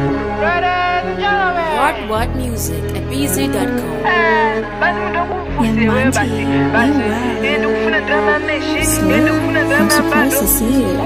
What music at bz.com. Young Monty, I'm surprised to see it.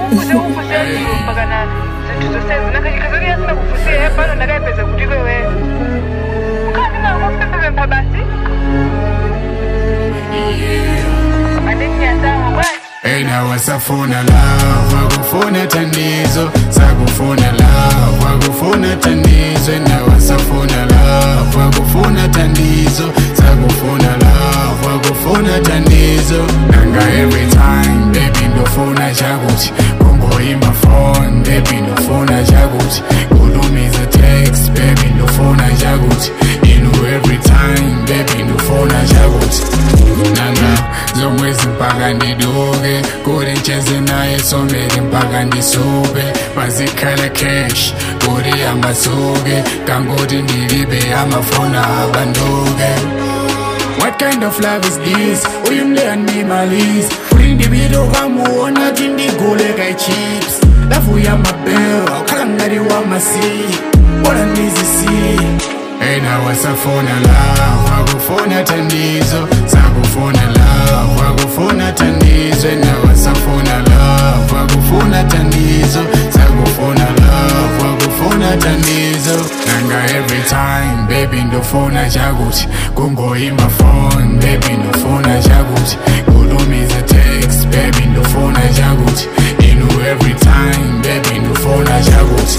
Hey, now wasafuna love, wakufuna thandizo, sakufuna love, wakufuna thandizo. Now wasafuna love, wakufuna thandizo, sakufuna love, wakufuna thandizo. Nanga every time, baby ndofuna chakuthi, kungoyimba phone, baby ndofuna chakuthi, kulumiza text, baby ndofuna chakuthi, every time, baby ndofuna chakuthi. Nanga zomwezi mpaka ndiduke, kuri ncheze naye someri mpaka ndisube, bazikhala cash kuri amasuke, kangoti ndilibe amafona abanduke. What kind of love is this? Uyumleya nimaliza, uri ndibido kamuona tindigule kai chips. Lavu ya mabel, awukhala ngati wamasi, wala nizisi. Hey, now wasafuna love, wakufuna thandizo, sakufuna love, wakufuna thandizo. Now wasafuna love, wakufuna thandizo, sakufuna love, wakufuna thandizo. Nanga every time, baby ndofuna chakuthi, kungoyimba phone, baby ndofuna chakuthi, kulumiza text, baby ndofuna chakuthi, every time, baby ndofuna chakuthi.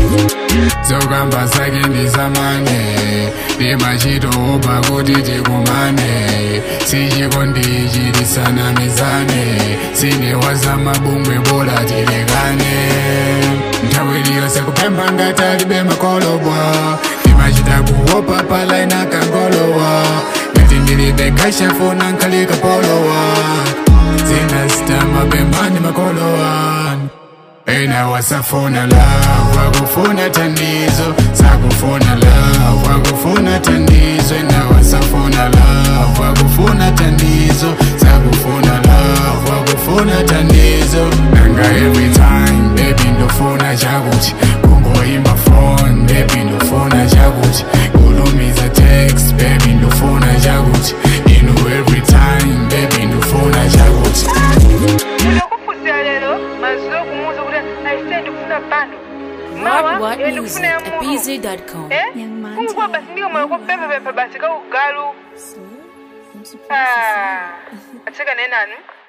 Zokamba sake ndizamane, ndimachito opa kuti tikumane, sichiko ndichitisana mizane, sinewaza mabungwe bola tilekane. Nthawi iliyonse kupempha ngati alibe makolobwa, ndimachita kuopa pala inakangolowa, ngati ndilibe kashafuna nkhalika polowa, zinasita mapembani makolowa. Hey, now wasafuna love, wakufuna thandizo, sakufuna love, wakufuna thandizo. Now wasafuna love, wakufuna thandizo, sakufuna love, wakufuna thandizo. Nanga every time, baby ndofuna chakuthi, kungoyimba phone, baby ndofuna chakuthi, kulumiza text, baby ndofuna chakuthi, every time, baby ndofuna chakuthi. What music at bz.com. Young Monty, I'm surprised to see it.